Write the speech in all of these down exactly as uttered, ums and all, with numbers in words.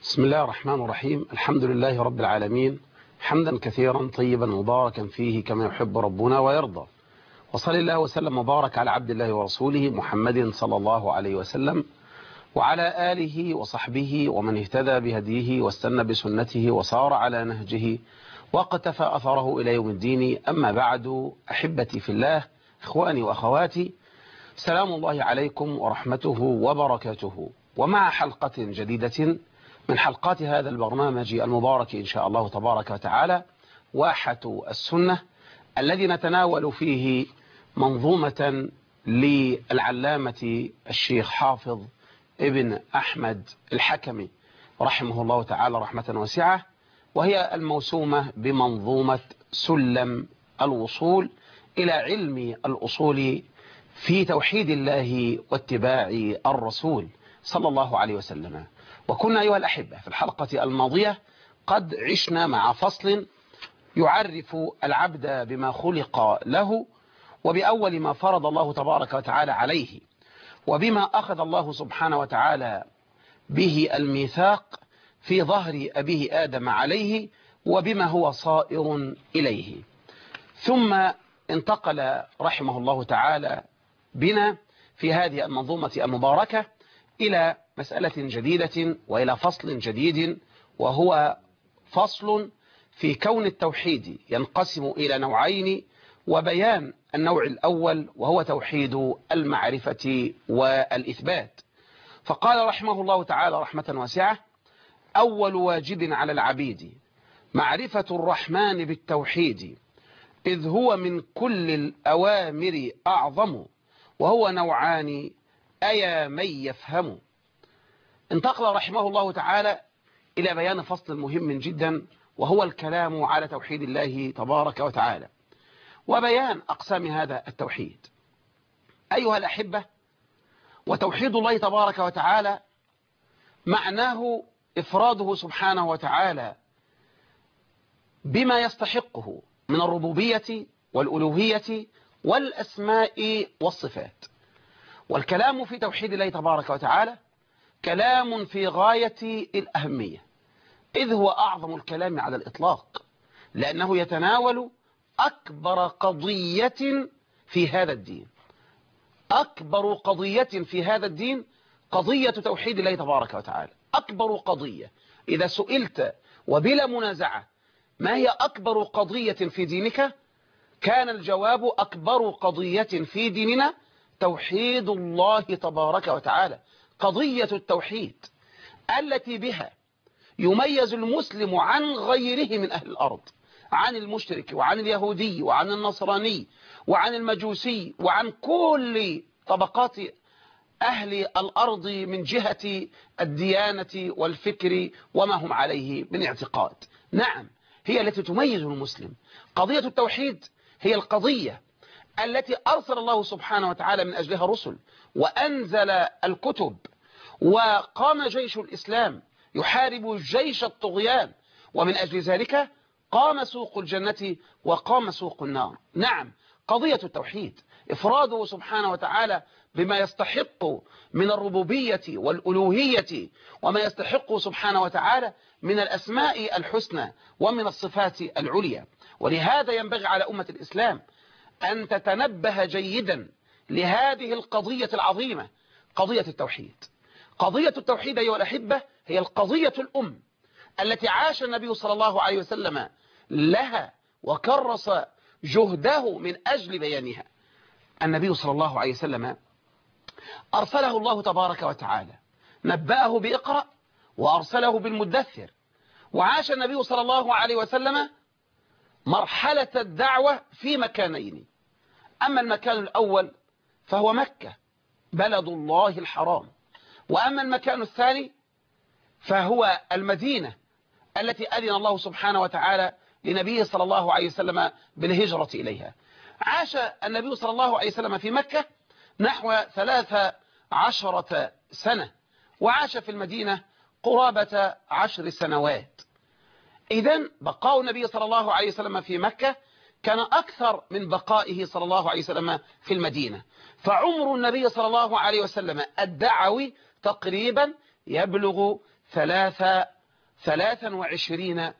بسم الله الرحمن الرحيم. الحمد لله رب العالمين، حمدا كثيرا طيبا مباركا فيه كما يحب ربنا ويرضى. وصل الله وسلم وبارك على عبد الله ورسوله محمد صلى الله عليه وسلم وعلى آله وصحبه ومن اهتدى بهديه واستنى بسنته وصار على نهجه واقتفى أثره إلى يوم الدين. أما بعد، أحبتي في الله، إخواني وأخواتي، سلام الله عليكم ورحمته وبركاته، ومع حلقة جديدة من حلقات هذا البرنامج المبارك إن شاء الله تبارك وتعالى، واحة السنة، الذي نتناول فيه منظومة للعلامة الشيخ حافظ ابن أحمد الحكمي رحمه الله تعالى رحمة واسعة، وهي الموسومة بمنظومة سلم الوصول إلى علم الأصول في توحيد الله واتباع الرسول صلى الله عليه وسلم. وكنا أيها الأحبة في الحلقة الماضية قد عشنا مع فصل يعرف العبد بما خلق له، وبأول ما فرض الله تبارك وتعالى عليه، وبما أخذ الله سبحانه وتعالى به الميثاق في ظهر أبيه آدم عليه، وبما هو صائر إليه. ثم انتقل رحمه الله تعالى بنا في هذه المنظومة المباركة إلى مسألة جديدة وإلى فصل جديد، وهو فصل في كون التوحيد ينقسم إلى نوعين، وبيان النوع الأول وهو توحيد المعرفة والإثبات. فقال رحمه الله تعالى رحمة واسعة: أول واجب على العبيد معرفة الرحمن بالتوحيد، إذ هو من كل الأوامر أعظم، وهو نوعان أيا من يفهم. انتقل رحمه الله تعالى إلى بيان فصل مهم جدا، وهو الكلام على توحيد الله تبارك وتعالى وبيان أقسام هذا التوحيد. أيها الأحبة، وتوحيد الله تبارك وتعالى معناه إفراده سبحانه وتعالى بما يستحقه من الربوبية والألوهية والأسماء والصفات. والكلام في توحيد الله تبارك وتعالى كلام في غاية الأهمية، إذ هو أعظم الكلام على الإطلاق، لأنه يتناول أكبر قضية في هذا الدين. أكبر قضية في هذا الدين قضية توحيد الله تبارك وتعالى. أكبر قضية، إذا سئلت وبلا منازعة ما هي أكبر قضية في دينك، كان الجواب: أكبر قضية في ديننا توحيد الله تبارك وتعالى. قضية التوحيد التي بها يميز المسلم عن غيره من أهل الأرض، عن المشرك وعن اليهودي وعن النصراني وعن المجوسي وعن كل طبقات أهل الأرض من جهة الديانة والفكر وما هم عليه من اعتقاد. نعم، هي التي تميز المسلم. قضية التوحيد هي القضية التي أرسل الله سبحانه وتعالى من أجلها رسل، وأنزل الكتب، وقام جيش الإسلام يحارب جيش الطغيان، ومن أجل ذلك قام سوق الجنة وقام سوق النار. نعم، قضية التوحيد إفراده سبحانه وتعالى بما يستحق من الربوبية والألوهية، وما يستحق سبحانه وتعالى من الأسماء الحسنى ومن الصفات العليا. ولهذا ينبغي على أمة الإسلام أن تتنبه جيدا لهذه القضية العظيمة، قضية التوحيد. قضية التوحيد أيها الأحبة هي القضية الأم التي عاش النبي صلى الله عليه وسلم لها وكرس جهده من أجل بيانها. النبي صلى الله عليه وسلم أرسله الله تبارك وتعالى، نبأه بإقرأ وأرسله بالمدثر، وعاش النبي صلى الله عليه وسلم مرحلة الدعوة في مكانين. أما المكان الأول فهو مكة بلد الله الحرام، وأما المكان الثاني فهو المدينة التي أذن الله سبحانه وتعالى لنبيه صلى الله عليه وسلم بالهجرة إليها. عاش النبي صلى الله عليه وسلم في مكة نحو ثلاث عشرة سنة، وعاش في المدينة قرابة عشر سنوات. إذن بقاء النبي صلى الله عليه وسلم في مكة كان أكثر من بقائه صلى الله عليه وسلم في المدينة. فعمر النبي صلى الله عليه وسلم الدعوي تقريبا يبلغ ثلاث ثلاثا وعشرين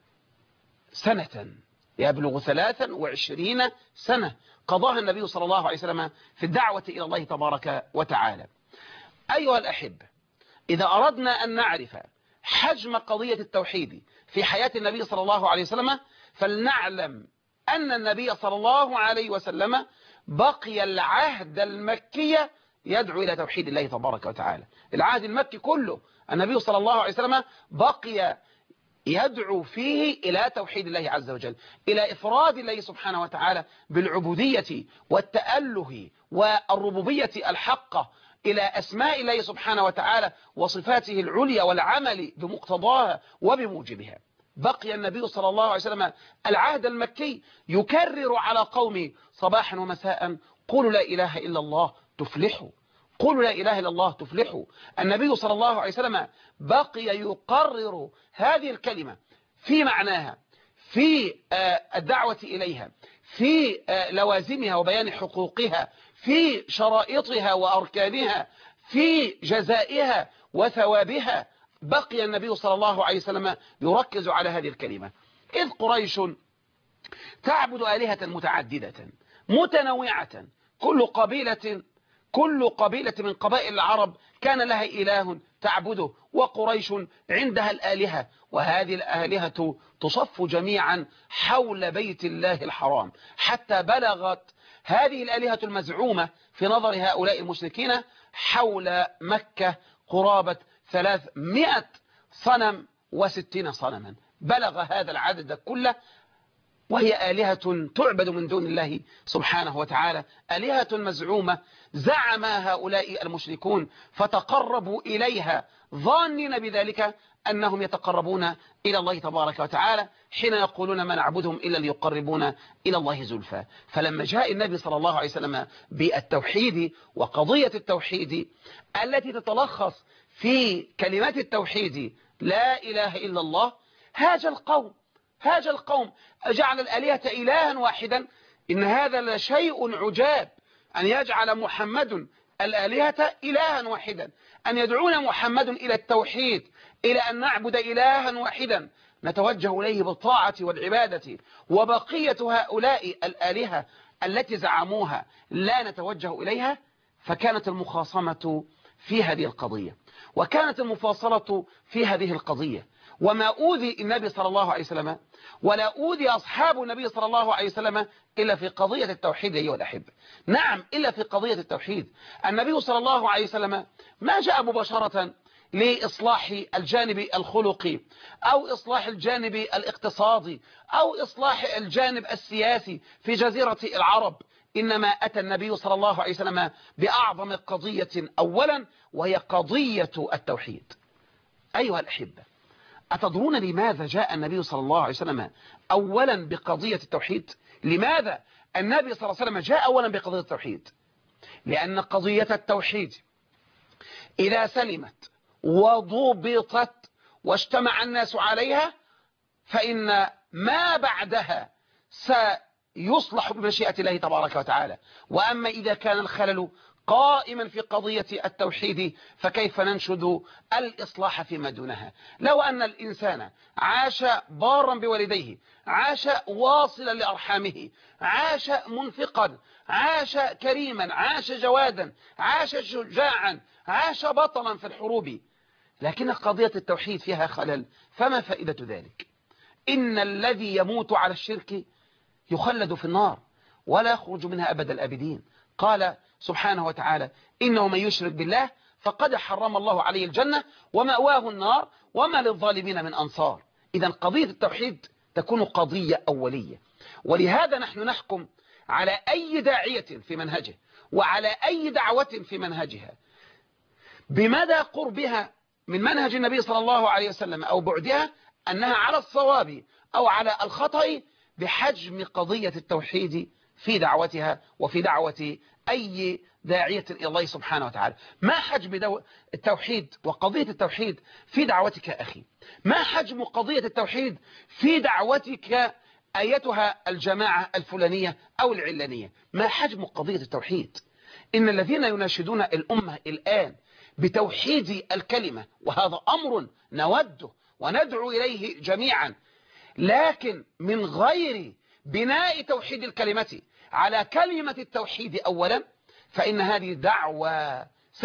سنة، يبلغ ثلاثا وعشرين سنة قضاها النبي صلى الله عليه وسلم في الدعوة إلى الله تبارك وتعالى. أيها الأحبة، إذا أردنا أن نعرف حجم قضية التوحيد في حياة النبي صلى الله عليه وسلم فلنعلم أن النبي صلى الله عليه وسلم بقي العهد المكي يدعو إلى توحيد الله تبارك وتعالى. العهد المكي كله النبي صلى الله عليه وسلم بقي يدعو فيه إلى توحيد الله عز وجل، إلى إفراد الله سبحانه وتعالى بالعبودية والتأله والربوبية الحقة، إلى أسماء الله سبحانه وتعالى وصفاته العليا والعمل بمقتضاها وبموجبها. بقي النبي صلى الله عليه وسلم العهد المكي يكرر على قومه صباحا ومساء: قولوا لا إله إلا الله تفلحوا، قولوا لا إله إلا الله تفلحوا. النبي صلى الله عليه وسلم بقي يقرر هذه الكلمة في معناها، في الدعوة إليها، في لوازمها وبيان حقوقها، في شرائطها وأركانها، في جزائها وثوابها. بقي النبي صلى الله عليه وسلم يركز على هذه الكلمة. إذ قريش تعبد آلهة متعددة متنوعة، كل قبيلة كل قبيلة من قبائل العرب كان لها إله تعبده، وقريش عندها الآلهة، وهذه الآلهة تصف جميعا حول بيت الله الحرام، حتى بلغت هذه الآلهة المزعومة في نظر هؤلاء المشركين حول مكة قرابة ثلاثمائة صنم وستين صنما. بلغ هذا العدد كله، وهي آلهة تعبد من دون الله سبحانه وتعالى، آلهة مزعومة زعم هؤلاء المشركون فتقربوا إليها ظانين بذلك أنهم يتقربون إلى الله تبارك وتعالى، حين يقولون ما نعبدهم إلا ليقربونا إلى الله زلفى. فلما جاء النبي صلى الله عليه وسلم بالتوحيد وقضية التوحيد التي تتلخص في كلمات التوحيد لا إله إلا الله، هاج القوم هاج القوم جعل الآلهة إلها واحدا. إن هذا لشيء عجاب، أن يجعل محمد الآلهة إلها واحدا، أن يدعون محمد إلى التوحيد، إلى أن نعبد إلها واحدا نتوجه إليه بالطاعة والعبادة، وبقية هؤلاء الآلهة التي زعموها لا نتوجه إليها. فكانت المخاصمة في هذه القضية، وكانت المفاصلة في هذه القضية، وما أوذي النبي صلى الله عليه وسلم ولا أوذي أصحاب النبي صلى الله عليه وسلم إلا في قضية التوحيد أيها الأحبة. نعم، إلا في قضية التوحيد. النبي صلى الله عليه وسلم ما جاء مباشرة لإصلاح الجانب الخلقي أو إصلاح الجانب الاقتصادي أو إصلاح الجانب السياسي في جزيرة العرب، إنما أتى النبي صلى الله عليه وسلم بأعظم قضية أولا، وهي قضية التوحيد. أيها الأحبة، أتدرون لماذا جاء النبي صلى الله عليه وسلم أولا بقضية التوحيد؟ لماذا النبي صلى الله عليه وسلم جاء أولا بقضية التوحيد؟ لأن قضية التوحيد إذا سلمت وضبطت واجتمع الناس عليها فإن ما بعدها سيصلح بمشيئة الله تبارك وتعالى. وأما إذا كان الخلل قائما في قضية التوحيد فكيف ننشد الإصلاح فيما دونها؟ لو أن الإنسان عاش بارا بوالديه، عاش واصلا لأرحامه، عاش منفقا، عاش كريما، عاش جوادا، عاش شجاعا، عاش بطلا في الحروب، لكن قضية التوحيد فيها خلل، فما فائدة ذلك؟ إن الذي يموت على الشرك يخلد في النار ولا يخرج منها أبد الأبدين. قال سبحانه وتعالى: إنه من يشرك بالله فقد حرم الله عليه الجنة ومأواه النار وما للظالمين من أنصار. إذا قضية التوحيد تكون قضية أولية، ولهذا نحن نحكم على أي داعية في منهجه وعلى أي دعوة في منهجها بمدى قربها من منهج النبي صلى الله عليه وسلم أو بعدها، أنها على الصواب أو على الخطأ بحجم قضية التوحيد في دعوتها وفي دعوة أي داعية إلى الله سبحانه وتعالى. ما حجم دو... التوحيد وقضية التوحيد في دعوتك أخي؟ ما حجم قضية التوحيد في دعوتك أيتها الجماعة الفلانية أو العلانية؟ ما حجم قضية التوحيد؟ إن الذين يناشدون الأمة الآن بتوحيد الكلمة، وهذا أمر نوده وندعو إليه جميعا، لكن من غير بناء توحيد الكلمة على كلمة التوحيد أولا، فإن هذه دعوة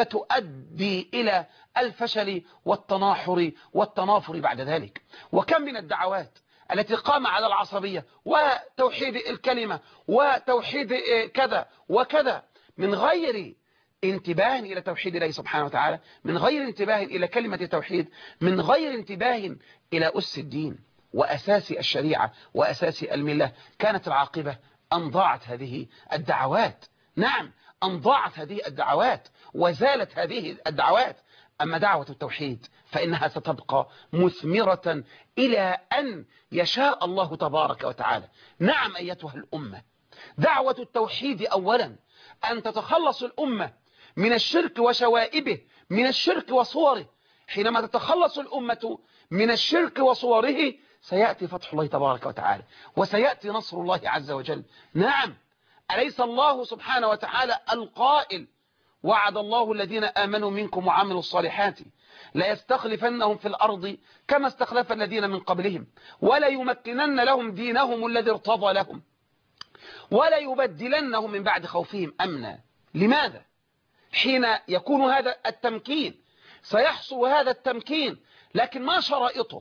ستؤدي إلى الفشل والتناحر والتنافر بعد ذلك. وكم من الدعوات التي قام على العصبية وتوحيد الكلمة وتوحيد كذا وكذا من غير انتباه إلى توحيد الله سبحانه وتعالى، من غير انتباه إلى كلمة التوحيد، من غير انتباه إلى أس الدين وأساس الشريعة وأساس الملة، كانت العاقبة أن ضاعت هذه الدعوات. نعم، أن ضاعت هذه الدعوات وزالت هذه الدعوات. أما دعوة التوحيد فإنها ستبقى مثمرة إلى أن يشاء الله تبارك وتعالى. نعم أيتها الأمة، دعوة التوحيد أولا أن تتخلص الأمة من الشرك وشوائبه، من الشرك وصوره. حينما تتخلص الأمة من الشرك وصوره سيأتي فتح الله تبارك وتعالى وسيأتي نصر الله عز وجل. نعم، أليس الله سبحانه وتعالى القائل: وعد الله الذين آمنوا منكم وعملوا الصالحات لا يستخلفنهم في الأرض كما استخلف الذين من قبلهم ولا يمكنن لهم دينهم الذي ارتضى لهم ولا يبدلنهم من بعد خوفهم أمنا. لماذا؟ حين يكون هذا التمكين سيحصل هذا التمكين، لكن ما شرائطه؟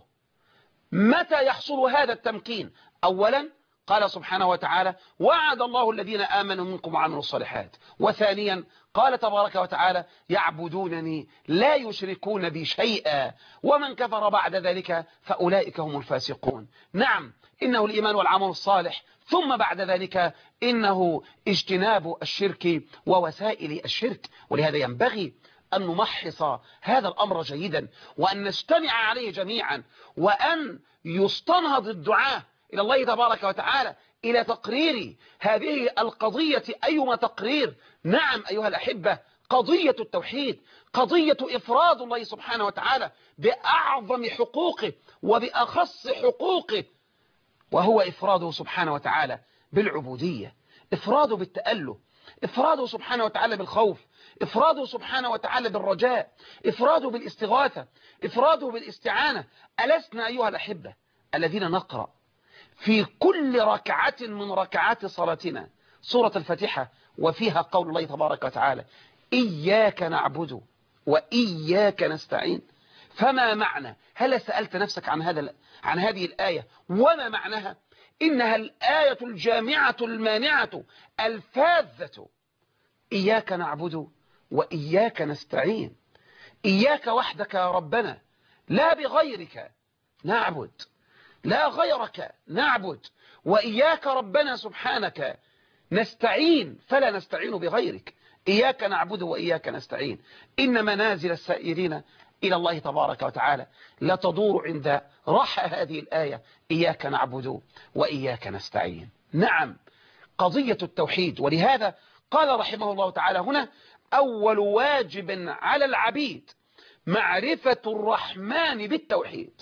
متى يحصل هذا التمكين؟ أولا قال سبحانه وتعالى: وعد الله الذين آمنوا منكم وعملوا الصالحات. وثانيا قال تبارك وتعالى: يعبدونني لا يشركون بي شيئا ومن كفر بعد ذلك فأولئك هم الفاسقون. نعم، إنه الإيمان والعمل الصالح، ثم بعد ذلك إنه اجتناب الشرك ووسائل الشرك. ولهذا ينبغي أن نمحص هذا الأمر جيدا وأن نجتمع عليه جميعا، وأن يستنهض الدعاء إلى الله تبارك وتعالى إلى تقرير هذه القضية. أيما تقرير؟ نعم أيها الأحبة، قضية التوحيد، قضية إفراد الله سبحانه وتعالى بأعظم حقوقه وبأخص حقوقه، وهو إفراده سبحانه وتعالى بالعبودية، إفراده بالتأله، إفراده سبحانه وتعالى بالخوف، إفراده سبحانه وتعالى بالرجاء، إفراده بالاستغاثة، إفراده بالاستعانة. ألسنا أيها الأحبة الذين نقرأ في كل ركعة من ركعات صلاتنا سورة الفاتحة وفيها قول الله تبارك وتعالى: إياك نعبد وإياك نستعين؟ فما معنى؟ هل سألت نفسك عن هذا عن هذه الآية وما معناها؟ إنها الآية الجامعة المانعة الفاذة. إياك نعبد وإياك نستعين، إياك وحدك يا ربنا، لا بغيرك نعبد، لا غيرك نعبد، وإياك ربنا سبحانك نستعين، فلا نستعين بغيرك. إياك نعبد وإياك نستعين. إن منازل السائرين إلى الله تبارك وتعالى لا تدور عند رحى هذه الآية: إياك نعبد وإياك نستعين. نعم، قضية التوحيد. ولهذا قال رحمه الله تعالى هنا: أول واجب على العبيد معرفة الرحمن بالتوحيد.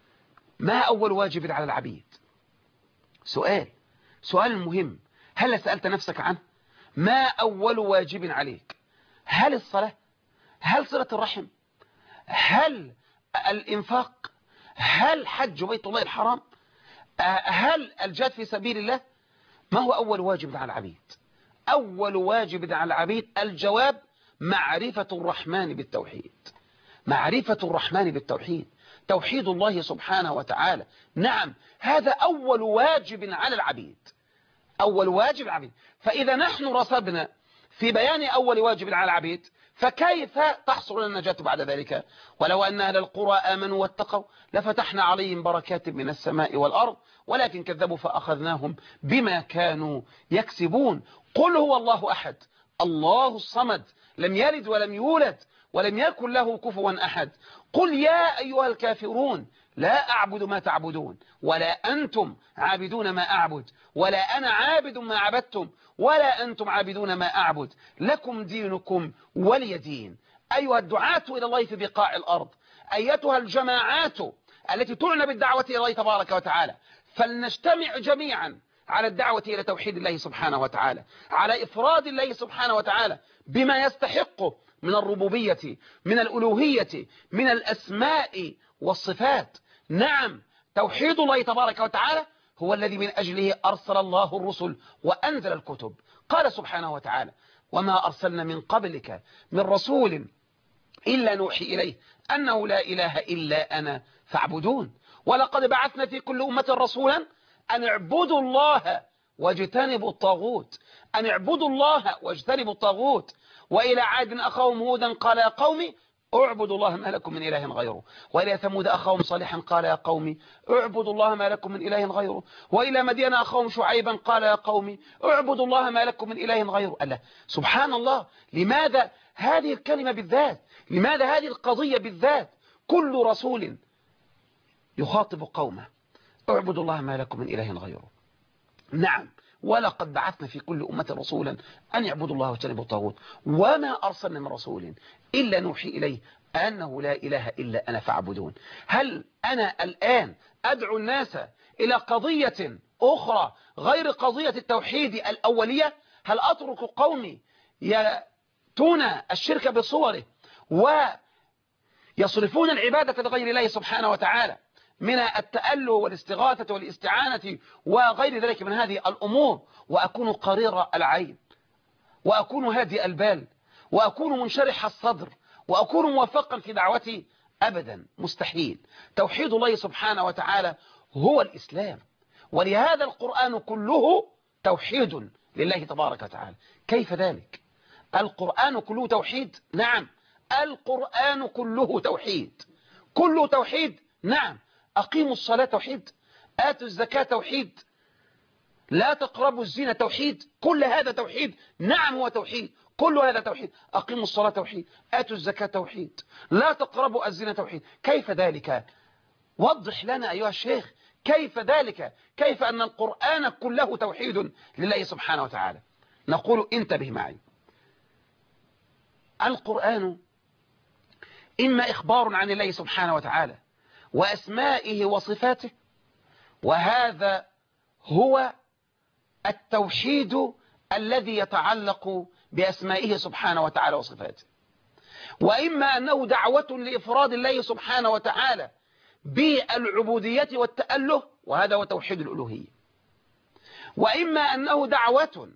ما أول واجب على العبيد؟ سؤال سؤال مهم، هل سألت نفسك عنه؟ ما أول واجب عليك؟ هل الصلاة؟ هل صلة الرحم؟ هل الإنفاق؟ هل حج بيت الله الحرام؟ هل الجهاد في سبيل الله؟ ما هو أول واجب على العبيد؟ أول واجب على العبيد الجواب: معرفة الرحمن بالتوحيد. معرفة الرحمن بالتوحيد، توحيد الله سبحانه وتعالى. نعم، هذا أول واجب على العبيد، أول واجب على العبيد. فإذا نحن رصدنا في بيان أول واجب على العبيد، فكيف تحصل النجاة بعد ذلك؟ ولو أن أهل القرى آمنوا واتقوا لفتحنا عليهم بركات من السماء والأرض ولكن كذبوا فأخذناهم بما كانوا يكسبون. قل هو الله أحد الله الصمد لم يلد ولم يولد ولم يكن له كفوا أحد. قل يا أيها الكافرون لا أعبد ما تعبدون ولا أنتم عابدون ما أعبد ولا أنا عابد ما عبدتم ولا أنتم عابدون ما أعبد لكم دينكم ولي دين. أيها الدعاة إلى الله في بقاع الأرض، أيتها الجماعات التي تعنى بالدعوة إلى الله تبارك وتعالى، فلنجتمع جميعا على الدعوة إلى توحيد الله سبحانه وتعالى، على إفراد الله سبحانه وتعالى بما يستحقه من الربوبية، من الألوهية، من الأسماء والصفات. نعم، توحيد الله تبارك وتعالى هو الذي من أجله أرسل الله الرسل وأنزل الكتب. قال سبحانه وتعالى: وما أرسلنا من قبلك من رسول إلا نوحي إليه أنه لا إله إلا أنا فاعبدون ولقد بعثنا في كل أمة رسولا أن اعبدوا الله واجتنبوا الطاغوت أن اعبدوا الله واجتنبوا الطاغوت وإلى عاد أخاهم هودا قال يا قوم اعبدوا الله ما لكم من إله غيره وإلى ثمود أخاهم صالحا قال يا قوم اعبدوا الله ما لكم من إله غيره وإلى مدين أخاهم شعيبا قال يا قوم اعبدوا الله ما لكم من إله غيره. ألا سبحان الله، لماذا هذه الكلمة بالذات؟ لماذا هذه القضية بالذات؟ كل رسول يخاطب قومه: اعبدوا الله ما لكم من إله غيره. نعم، ولقد بعثنا في كل أمة رسولا أن يعبدوا الله واجتنبوا الطاغوت وما أرسلنا من رسول إلا نوحي إليه أنه لا إله إلا أنا فاعبدون. هل أنا الآن أدعو الناس إلى قضية أخرى غير قضية التوحيد الأولية؟ هل أترك قومي يأتون الشرك بصوره ويصرفون العبادة لغير الله سبحانه وتعالى من التأله والاستغاثة والاستعانة وغير ذلك من هذه الأمور، وأكون قرير العين وأكون هادئ البال وأكون منشرح الصدر وأكون موفقا في دعوتي؟ أبدا، مستحيل. توحيد الله سبحانه وتعالى هو الإسلام، ولهذا القرآن كله توحيد لله تبارك وتعالى. كيف ذلك؟ القرآن كله توحيد؟ نعم، القرآن كله توحيد، كله توحيد. نعم، أقيموا الصلاة توحيد، آتوا الزكاة توحيد، لا تقربوا الزنا توحيد، كل هذا توحيد. نعم، هو توحيد، كل هذا توحيد. أقيموا الصلاة توحيد، آتوا الزكاة توحيد، لا تقربوا الزنا توحيد. كيف ذلك؟ وضح لنا أيها الشيخ، كيف ذلك؟ كيف أن القرآن كله توحيد لله سبحانه وتعالى؟ نقول انتبه معي، القرآن إما إخبار عن الله سبحانه وتعالى وأسمائه وصفاته، وهذا هو التوحيد الذي يتعلق بأسمائه سبحانه وتعالى وصفاته، وإما أنه دعوة لإفراد الله سبحانه وتعالى بالعبودية والتأله، وهذا هو توحيد الألوهية، وإما أنه دعوة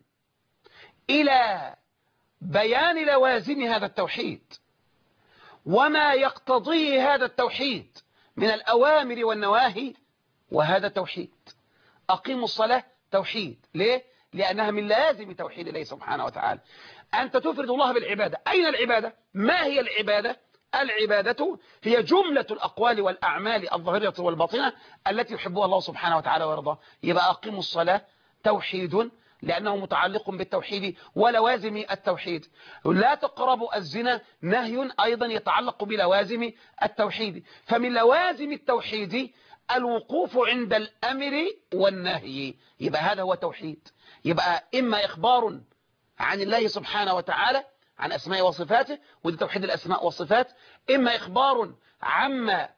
إلى بيان لوازم هذا التوحيد وما يقتضيه هذا التوحيد من الأوامر والنواهي، وهذا توحيد. أقيموا الصلاة توحيد، ليه؟ لأنها من لازم توحيد الله سبحانه وتعالى، أنت تفرد الله بالعبادة. أين العبادة؟ ما هي العبادة؟ العبادة هي جملة الأقوال والأعمال الظاهرة والباطنة التي يحبها الله سبحانه وتعالى ويرضاها. يبقى أقيموا الصلاة توحيد لأنه متعلق بالتوحيد ولوازم التوحيد. لا تقربوا الزنا نهي أيضا يتعلق بلوازم التوحيد. فمن لوازم التوحيد الوقوف عند الأمر والنهي، يبقى هذا هو توحيد. يبقى إما إخبار عن الله سبحانه وتعالى عن أسماء وصفاته، وده توحيد الأسماء والصفات، إما إخبار عما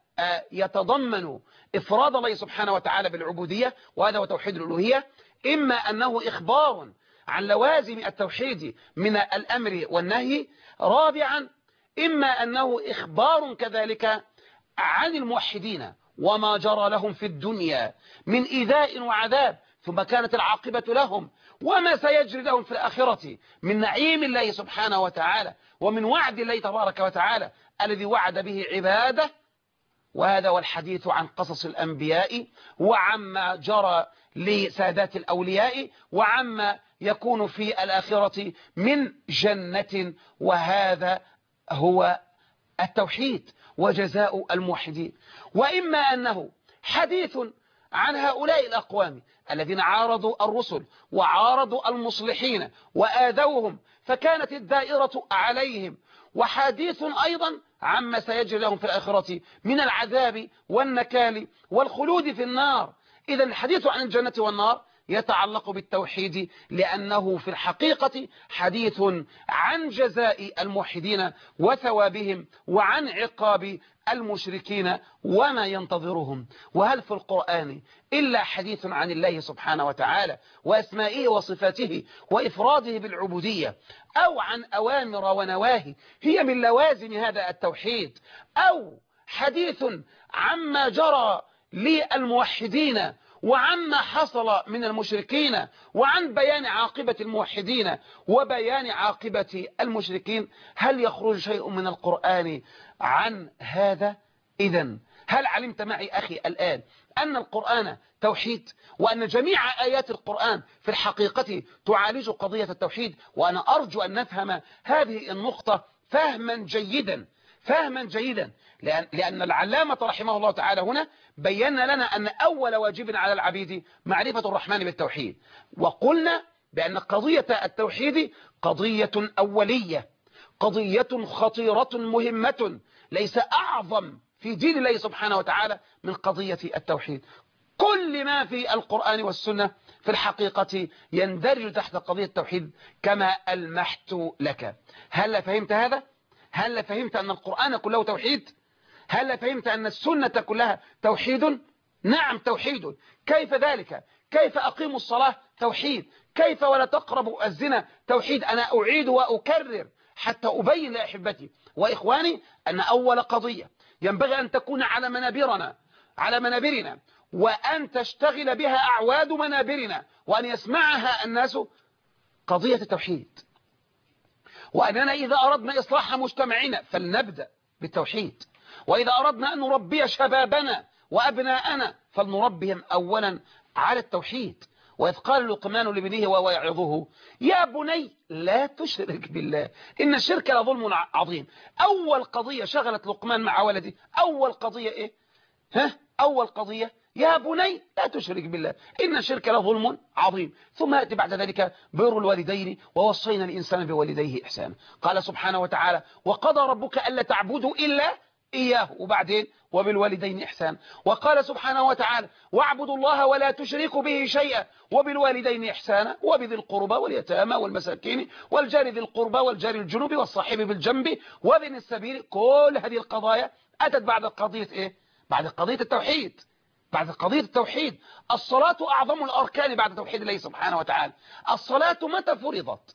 يتضمن إفراد الله سبحانه وتعالى بالعبودية، وهذا هو توحيد الألوهية، إما أنه إخبار عن لوازم التوحيد من الأمر والنهي. رابعا، إما أنه إخبار كذلك عن الموحدين وما جرى لهم في الدنيا من إيذاء وعذاب، ثم كانت العاقبة لهم، وما سيجري لهم في الآخرة من نعيم الله سبحانه وتعالى ومن وعد الله تبارك وتعالى الذي وعد به عباده. وهذا هو الحديث عن قصص الأنبياء وعما جرى لسادات الأولياء وعما يكون في الآخرة من جنة، وهذا هو التوحيد وجزاء الموحدين. وإما أنه حديث عن هؤلاء الأقوام الذين عارضوا الرسل وعارضوا المصلحين وآذوهم فكانت الدائرة عليهم، وحديث أيضا عما سيجري لهم في الآخرة من العذاب والنكال والخلود في النار. إذا الحديث عن الجنة والنار يتعلق بالتوحيد، لأنه في الحقيقة حديث عن جزاء الموحدين وثوابهم وعن عقاب المشركين وما ينتظرهم. وهل في القرآن إلا حديث عن الله سبحانه وتعالى وأسمائه وصفاته وإفراده بالعبودية، أو عن أوامر ونواهي هي من لوازم هذا التوحيد، أو حديث عما جرى للموحدين وعما حصل من المشركين وعن بيان عاقبة الموحدين وبيان عاقبة المشركين، هل يخرج شيء من القرآن عن هذا؟ إذن هل علمت معي أخي الآن أن القرآن توحيد، وأن جميع آيات القرآن في الحقيقة تعالج قضية التوحيد؟ وأنا أرجو أن نفهم هذه النقطة فهما جيدا فهما جيدا لأن, لأن العلامة رحمه الله تعالى هنا بين لنا أن أول واجب على العبيد معرفة الرحمن بالتوحيد، وقلنا بأن قضية التوحيد قضية أولية، قضية خطيرة مهمة، ليس أعظم في دين الله سبحانه وتعالى من قضية التوحيد. كل ما في القرآن والسنة في الحقيقة يندرج تحت قضية التوحيد كما ألمحت لك. هل فهمت هذا؟ هل فهمت أن القرآن كله توحيد؟ هل فهمت أن السنة كلها توحيد؟ نعم توحيد. كيف ذلك؟ كيف أقيم الصلاة؟ توحيد. كيف ولا تقربوا الزنا؟ توحيد. أنا أعيد وأكرر حتى أبين لأحبتي وإخواني أن أول قضية ينبغي أن تكون على منابرنا على منابرنا وأن تشتغل بها أعواد منابرنا وأن يسمعها الناس قضية التوحيد، وأننا إذا أردنا إصلاح مجتمعنا فلنبدأ بالتوحيد، وإذا أردنا أن نربي شبابنا وأبناءنا فلنربيهم أولا على التوحيد. وإذ قال لقمان لابنه وهو يعظه يا بني لا تشرك بالله إن الشرك لظلم عظيم. أول قضية شغلت لقمان مع ولده، أول قضية إيه؟ ها؟ أول قضية يا بني لا تشرك بالله إن الشرك لظلم عظيم. ثم يأتي بعد ذلك بر الوالدين ووصينا الإنسان بوالديه إحسانا. قال سبحانه وتعالى وقضى ربك ألا تعبدوا إلا إياه، وبعدين وبالوالدين إحسان. وقال سبحانه وتعالى واعبدوا الله ولا تشركوا به شيئا وبالوالدين إحسانا وبذي القربى واليتامى والمساكين والجار ذي القربى والجار الجنوب والصاحب بالجنب وابن السبيل. كل هذه القضايا أتت بعد قضية إيه؟ بعد قضية التوحيد. بعد قضية التوحيد الصلاة أعظم الأركان بعد توحيد الله سبحانه وتعالى. الصلاة متى فرضت؟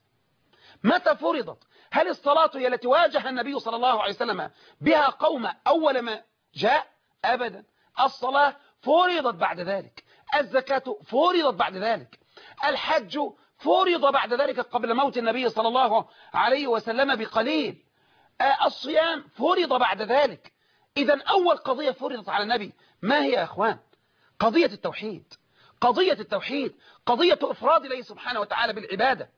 متى فرضت؟ هل الصلاة هي التي واجه النبي صلى الله عليه وسلم بها قوم أول ما جاء؟ أبدا. الصلاة فرضت بعد ذلك، الزكاة فرضت بعد ذلك، الحج فرض بعد ذلك قبل موت النبي صلى الله عليه وسلم بقليل، الصيام فرض بعد ذلك. إذا أول قضية فرضت على النبي ما هي يا أخوان؟ قضية التوحيد. قضية التوحيد قضية إفراد الله سبحانه وتعالى بالعبادة.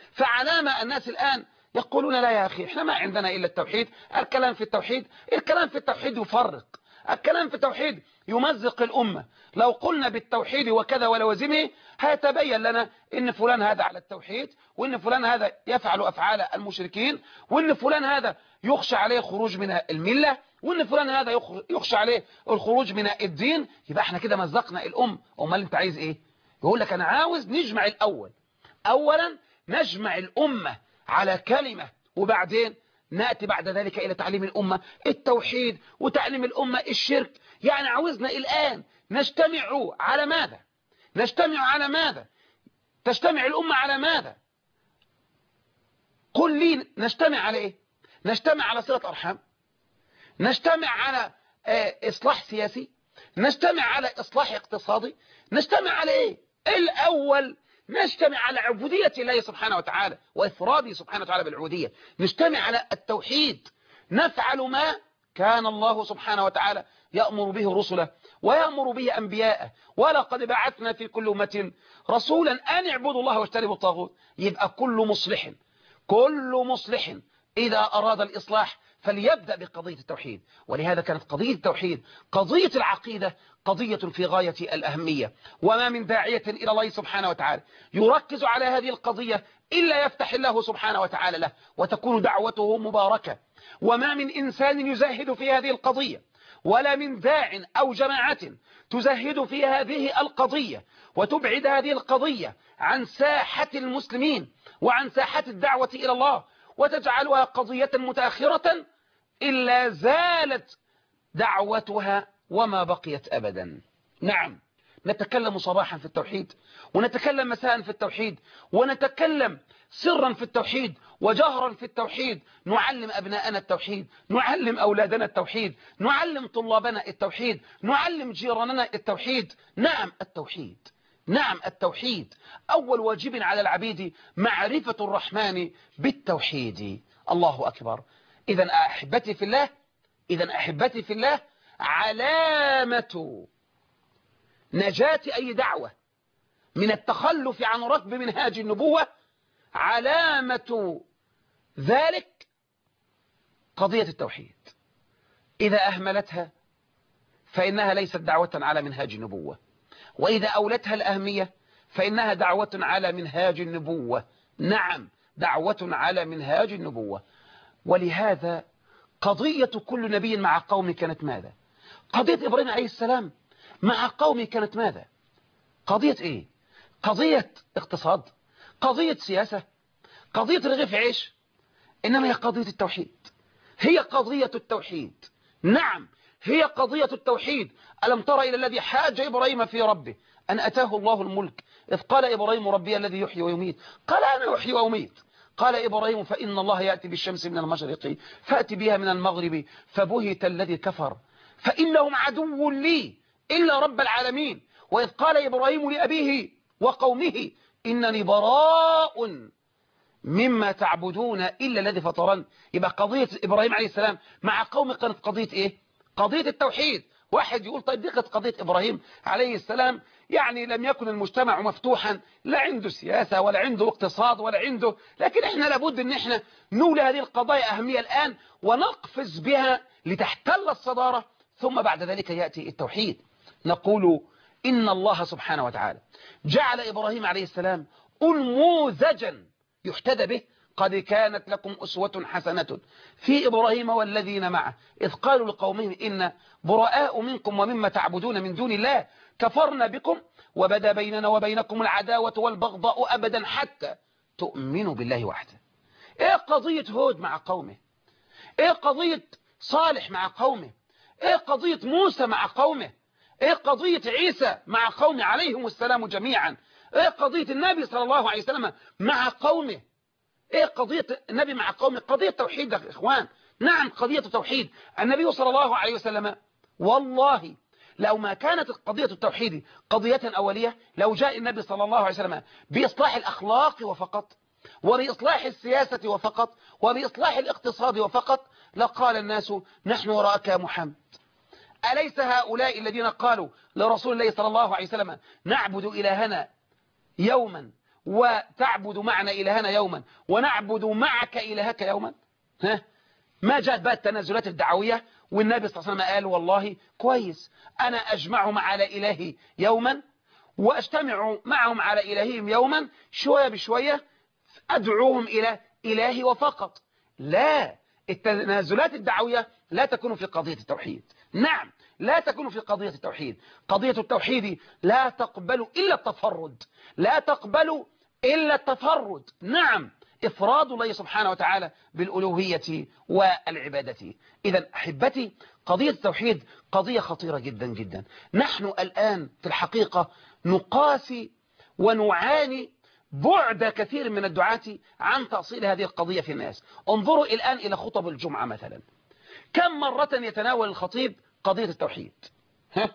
فعلامة الناس الآن يقولون لا يا أخي احنا ما عندنا إلا التوحيد، الكلام في التوحيد الكلام في التوحيد يفرق، الكلام في التوحيد يمزق الأمة. لو قلنا بالتوحيد وكذا ولوازمه هيتبين لنا إن فلان هذا على التوحيد، وإن فلان هذا يفعل أفعال المشركين، وإن فلان هذا يخشى عليه خروج من الملة، وإن فلان هذا يخشى عليه الخروج من الدين. يبقى احنا كده مزقنا الأم. أمال انت عايز ايه؟ يقول لك أنا عاوز نجمع الأول، أولا نجمع الأمة على كلمة، وبعدين نأتي بعد ذلك إلى تعليم الأمة التوحيد وتعليم الأمة الشرك. يعني عاوزنا الآن نجتمع على ماذا؟ نجتمع على ماذا؟ تجتمع الأمة على ماذا؟ قل لي نجتمع على إيه؟ نجتمع على صلة أرحام، نجتمع على إصلاح سياسي، نجتمع على إصلاح اقتصادي، نجتمع على إيه؟ الأول نجتمع على عبودية الله سبحانه وتعالى وإفراده سبحانه وتعالى بالعبودية، نجتمع على التوحيد، نفعل ما كان الله سبحانه وتعالى يأمر به رسله ويأمر به أنبياءه. ولقد بعثنا في كل أمة رسولا أن اعبدوا الله واجتنبوا الطاغوت. يبقى كل مصلح كل مصلح إذا أراد الإصلاح فليبدأ بقضية التوحيد. ولهذا كانت قضية التوحيد قضية العقيدة قضية في غاية الأهمية. وما من داعية إلى الله سبحانه وتعالى يركز على هذه القضية إلا يفتح الله سبحانه وتعالى له وتكون دعوته مباركة. وما من إنسان يزهد في هذه القضية ولا من داع أو جماعة تزهد في هذه القضية وتبعد هذه القضية عن ساحة المسلمين وعن ساحة الدعوة إلى الله وتجعلها قضية متأخرة إلا زالت دعوتها وما بقيت أبدا. نعم نتكلم صباحا في التوحيد، ونتكلم مساء في التوحيد، ونتكلم سرا في التوحيد وجهرا في التوحيد، نعلم أبناءنا التوحيد، نعلم أولادنا التوحيد، نعلم طلابنا التوحيد، نعلم جيراننا التوحيد. نعم التوحيد، نعم التوحيد أول واجب على العبيد معرفة الرحمن بالتوحيد. الله أكبر. إذن أحبتي في الله، إذن أحبتي في الله، علامة نجاة أي دعوة من التخلف عن ركب منهاج النبوة، علامة ذلك قضية التوحيد. إذا أهملتها فإنها ليست دعوة على منهاج النبوة، وإذا أولتها الأهمية فإنها دعوة على منهاج النبوة. نعم دعوة على منهاج النبوة. ولهذا قضية كل نبي مع قومه كانت ماذا؟ قضية إبراهيم عليه السلام مع قومه كانت ماذا؟ قضية إيه؟ قضية اقتصاد، قضية سياسة، قضية رغيف عيش، إنما هي قضية التوحيد، هي قضية التوحيد. نعم هي قضية التوحيد. ألم تر إلى الذي حاج إبراهيم في ربه أن أتاه الله الملك إذ قال إبراهيم ربي الذي يحيي ويميت قال أنا أحيي وأميت قال إبراهيم فإن الله يأتي بالشمس من المشرق فأتي بها من المغرب فبهت الذي كفر فإنهم عدو لي إلا رب العالمين. وإذ قال إبراهيم لأبيه وقومه إنني براء مما تعبدون إلا الذي فطرن. يبقى قضية إبراهيم عليه السلام مع قومه كانت قضية إيه؟ قضية التوحيد. واحد يقول طيب دي كانت قضية إبراهيم عليه السلام، يعني لم يكن المجتمع مفتوحا، لا عنده سياسة ولا عنده اقتصاد ولا عنده، لكن احنا لابد ان احنا نولي هذه القضايا أهمية الآن ونقفز بها لتحتل الصدارة، ثم بعد ذلك يأتي التوحيد. نقول إن الله سبحانه وتعالى جعل إبراهيم عليه السلام أنموذجا يحتذى به. قد كانت لكم أسوة حسنة في إبراهيم والذين معه إذ قالوا لقومهم إن براء منكم ومما تعبدون من دون الله كفرنا بكم وبدا بيننا وبينكم العداوة والبغضاء أبدا حتى تؤمنوا بالله وحده. إيه قضية هود مع قومه؟ إيه قضية صالح مع قومه؟ إيه قضية موسى مع قومه؟ إيه قضية عيسى مع قومه عليهم السلام جميعا؟ إيه قضية النبي صلى الله عليه وسلم مع قومه؟ ايه قضية النبي مع قومه؟ قضية توحيد يا اخوان. نعم قضية توحيد. النبي صلى الله عليه وسلم والله لو ما كانت قضية التوحيد قضية أولية لو جاء النبي صلى الله عليه وسلم بإصلاح الأخلاق وفقط، وبإصلاح السياسة وفقط، وبإصلاح الاقتصاد وفقط، لقال الناس نحن وراءك يا محمد. أليس هؤلاء الذين قالوا لرسول الله صلى الله عليه وسلم نعبد إلهنا يوما وتعبد معنا إلهنا يوما ونعبد معك إلهك يوما؟ ها؟ ما جاءت بقى التنازلات الدعوية والنبي صلى الله عليه وسلم قال والله كويس أنا أجمعهم على إلهي يوما وأجتمع معهم على إلههم يوما، شوية بشوية أدعوهم إلى إلهي وفقط. لا، التنازلات الدعوية لا تكون في قضية التوحيد. نعم لا تكون في قضية التوحيد. قضية التوحيد لا تقبل إلا التفرد، لا تقبل إلا التفرد. نعم إفراد الله سبحانه وتعالى بالألوهية والعبادة. إذا أحبتي قضية التوحيد قضية خطيرة جدا جدا. نحن الآن في الحقيقة نقاسي ونعاني بعد كثير من الدعاة عن تأصيل هذه القضية في الناس. انظروا الآن إلى خطب الجمعة مثلا، كم مرة يتناول الخطيب قضية التوحيد؟ ها؟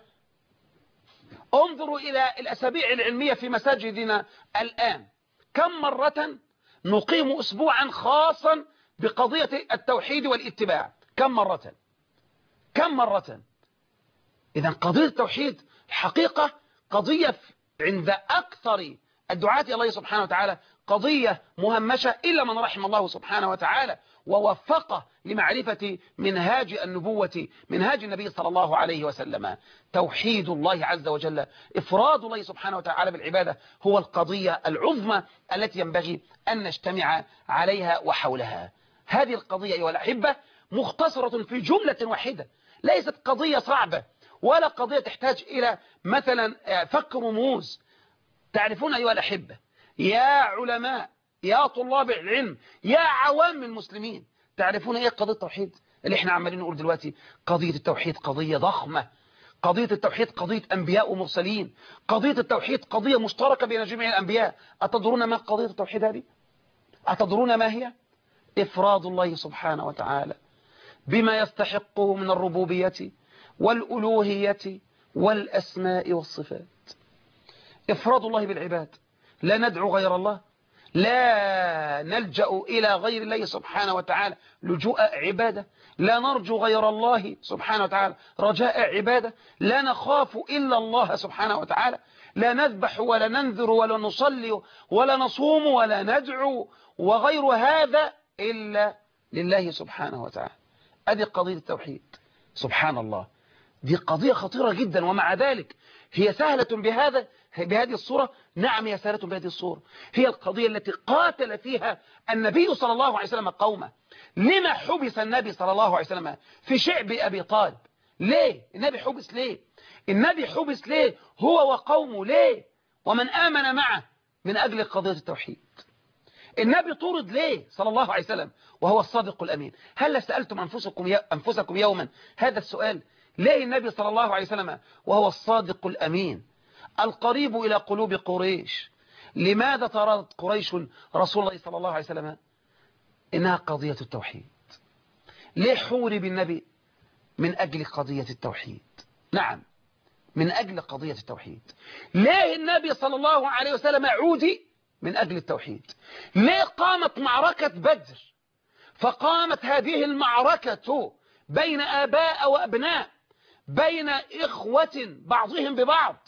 انظروا إلى الأسابيع العلمية في مساجدنا الآن، كم مرة نقيم أسبوعا خاصا بقضية التوحيد والاتباع؟ كم مرة؟ كم مرة؟ إذن قضية التوحيد الحقيقة قضية عند أكثر الدعاة الله سبحانه وتعالى قضية مهمشة إلا من رحم الله سبحانه وتعالى ووفقه لمعرفة منهاج النبوة، منهاج النبي صلى الله عليه وسلم. توحيد الله عز وجل، إفراد الله سبحانه وتعالى بالعبادة هو القضية العظمى التي ينبغي أن نجتمع عليها وحولها. هذه القضية أيها الأحبة مختصرة في جملة واحدة، ليست قضية صعبة ولا قضية تحتاج إلى مثلا فك رموز. تعرفون أيها الأحبة يا علماء يا طلاب العلم يا عوام المسلمين، تعرفون ايه قضية التوحيد اللي احنا عمالين نقول دلوقتي؟ قضية التوحيد قضية ضخمة، قضية التوحيد قضية أنبياء ومرسلين، قضية التوحيد قضية مشتركة بين جميع الأنبياء. أتدرون ما قضية التوحيد هذه؟ أتدرون ما هي؟ إفراد الله سبحانه وتعالى بما يستحقه من الربوبية والألوهية والأسماء والصفات. إفراد الله بالعباد، لا ندعو غير الله، لا نلجأ إلى غير الله سبحانه وتعالى لجوء عبادة، لا نرجو غير الله سبحانه وتعالى رجاء عبادة، لا نخاف إلا الله سبحانه وتعالى، لا نذبح ولا ننذر ولا نصلي ولا نصوم ولا ندعو وغير هذا إلا لله سبحانه وتعالى. هذه قضية التوحيد. سبحان الله، دي قضية خطيرة جدا، ومع ذلك هي سهلة بهذا بهذه الصورة. نعم هي سهلة بهذه الصورة. هي القضية التي قاتل فيها النبي صلى الله عليه وسلم قومه. لما حبس النبي صلى الله عليه وسلم في شعب أبي طالب؟ ليه النبي حبس؟ ليه النبي حبس؟ ليه هو وقومه؟ ليه ومن آمن معه؟ من أجل قضية التوحيد. النبي طرد ليه صلى الله عليه وسلم وهو الصادق الأمين؟ هل سألتم أنفسكم أنفسكم يوما هذا السؤال؟ ليه النبي صلى الله عليه وسلم وهو الصادق الأمين القريب إلى قلوب قريش، لماذا طردت قريش رسول الله صلى الله عليه وسلم؟ إنها قضية التوحيد. ليه حورب النبي؟ من أجل قضية التوحيد. نعم من أجل قضية التوحيد. ليه النبي صلى الله عليه وسلم عودي؟ من أجل التوحيد. ليه قامت معركة بدر؟ فقامت هذه المعركة بين آباء وأبناء، بين إخوة بعضهم ببعض،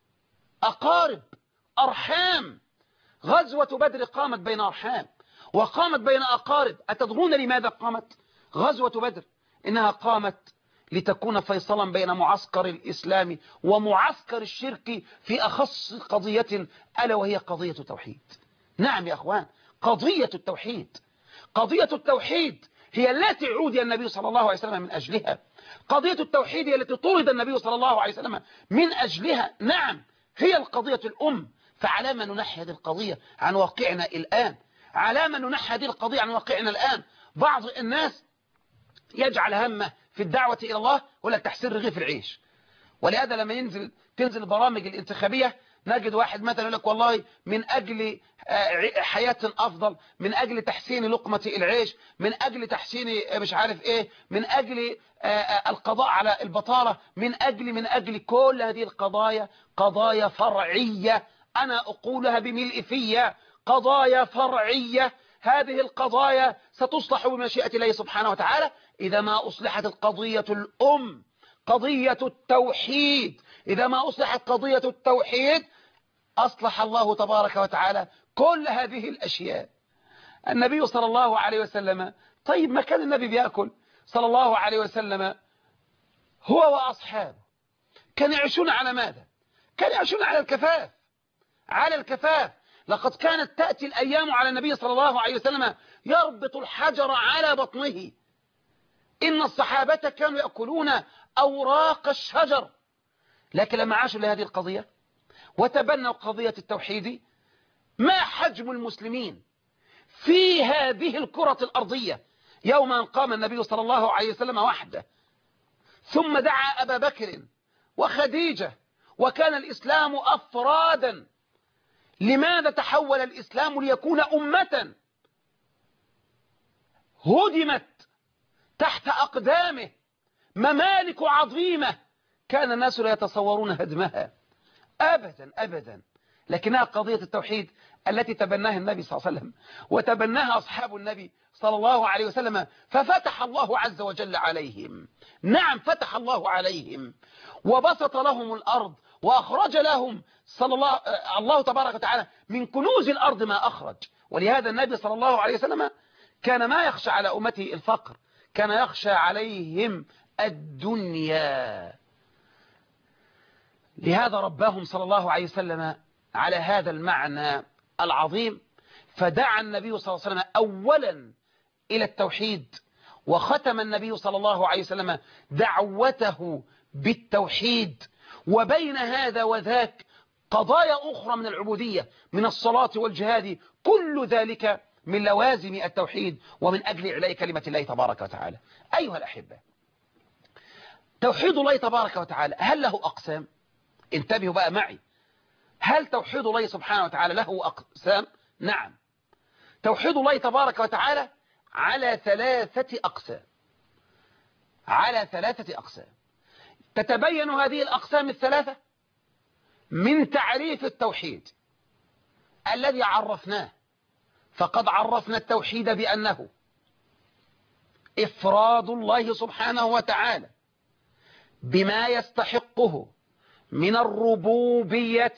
أقارب، أرحام. غزوة بدر قامت بين أرحام وقامت بين أقارب. أتدرون لماذا قامت غزوة بدر؟ إنها قامت لتكون فيصلا بين معسكر الإسلام ومعسكر الشرك في أخص قضية، ألا وهي قضية التوحيد. نعم يا أخوان، قضية التوحيد. قضية التوحيد هي التي عودي النبي صلى الله عليه وسلم من أجلها. قضية التوحيد هي التي طرد النبي صلى الله عليه وسلم من أجلها. نعم هي القضية الأم. فعلى ما ننحي هذه القضية عن واقعنا الآن؟ على ما ننحي هذه القضية عن واقعنا الآن؟ بعض الناس يجعل همه في الدعوة إلى الله ولا تحسين رغيف العيش. ولهذا لما ينزل تنزل البرامج الانتخابية نجد واحد مثلا يقول لك والله من أجل حياة أفضل، من أجل تحسين لقمة العيش، من أجل تحسين مش عارف إيه، من أجل القضاء على البطالة، من أجل من أجل كل هذه القضايا قضايا فرعية. أنا أقولها بملء فيا، قضايا فرعية. هذه القضايا ستصلح بمشيئة الله سبحانه وتعالى إذا ما أصلحت القضية الأم، قضية التوحيد. إذا ما أصلحت قضية التوحيد أصلح الله تبارك وتعالى كل هذه الأشياء. النبي صلى الله عليه وسلم، طيب ما كان النبي بيأكل صلى الله عليه وسلم هو وأصحابه؟ كانوا يعيشون على ماذا؟ كانوا يعيشون على الكفاف، على الكفاف. لقد كانت تأتي الأيام على النبي صلى الله عليه وسلم يربط الحجر على بطنه. إن الصحابة كانوا يأكلون أوراق الشجر. لكن لما عاشوا لهذه القضية وتبنوا قضية التوحيد، ما حجم المسلمين في هذه الكرة الأرضية يوم أن قام النبي صلى الله عليه وسلم وحده، ثم دعا أبا بكر وخديجة، وكان الإسلام أفرادا. لماذا تحول الإسلام ليكون أمة هدمت تحت أقدامه ممالك عظيمة كان الناس لا يتصورون هدمها أبدا أبدا؟ لكنها قضية التوحيد التي تبناها النبي صلى الله عليه وسلم وتبناها أصحاب النبي صلى الله عليه وسلم، ففتح الله عز وجل عليهم. نعم فتح الله عليهم وبسط لهم الأرض وأخرج لهم صلى الله, الله تبارك وتعالى من كنوز الأرض ما أخرج. ولهذا النبي صلى الله عليه وسلم كان ما يخشى على أمته الفقر، كان يخشى عليهم الدنيا. لهذا رباهم صلى الله عليه وسلم على هذا المعنى العظيم. فدعا النبي صلى الله عليه وسلم أولا إلى التوحيد، وختم النبي صلى الله عليه وسلم دعوته بالتوحيد. وبين هذا وذاك قضايا أخرى من العبودية، من الصلاة والجهاد، كل ذلك من لوازم التوحيد ومن أجل إعلاء كلمة الله تبارك وتعالى. أيها الأحبة، توحيد الله تبارك وتعالى هل له أقسام؟ انتبهوا بقى معي. هل توحيد الله سبحانه وتعالى له أقسام؟ نعم. توحيد الله تبارك وتعالى على ثلاثة أقسام، على ثلاثة أقسام. تتبين هذه الأقسام الثلاثة من تعريف التوحيد الذي عرفناه. فقد عرفنا التوحيد بأنه إفراد الله سبحانه وتعالى بما يستحقه من الربوبية